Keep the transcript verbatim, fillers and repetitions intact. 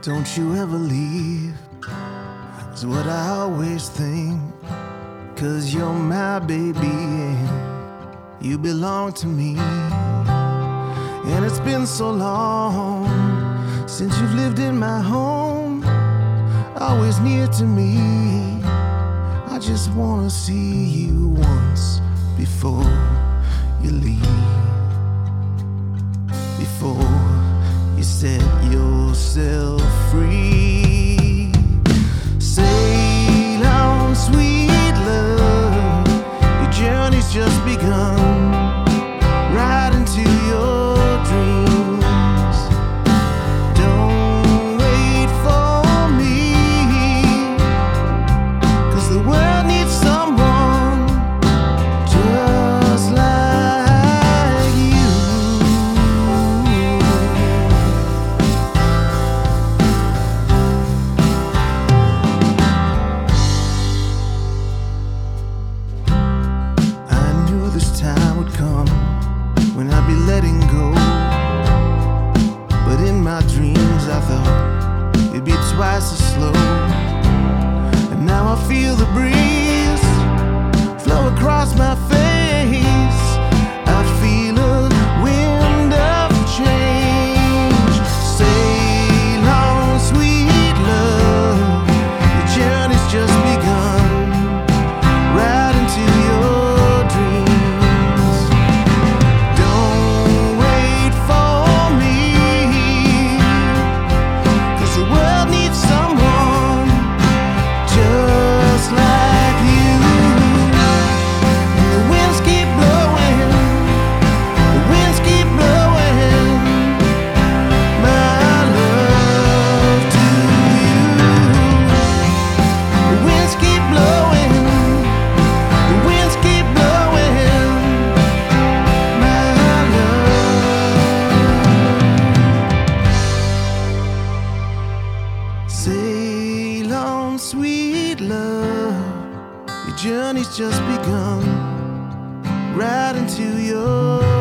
Don't you ever leave, is what I always think. Cause you're my baby and you belong to me. And it's been so long since you've lived in my home, always near to me. I just wanna see you once before you leave, before you set yourself free. Sail on, sweet love, your journey's just begun. Right into your dreams. Don't wait for me, 'cause the world needs someone just like you. I knew this time would come when I'd be letting go, but in my dreams I thought it'd be twice as slow. And now I feel the breeze flow across my face. I feel a wind of change. Sail on, sweet love, your journey's just begun. Right into your dreams. Don't wait for me, 'cause the world needs someone just like you. And the winds keep blowing, the winds keep blowing my love to you. The winds keep blowing, the winds keep blowing my love. Sail on, sweet love, your journey's just begun. Right into your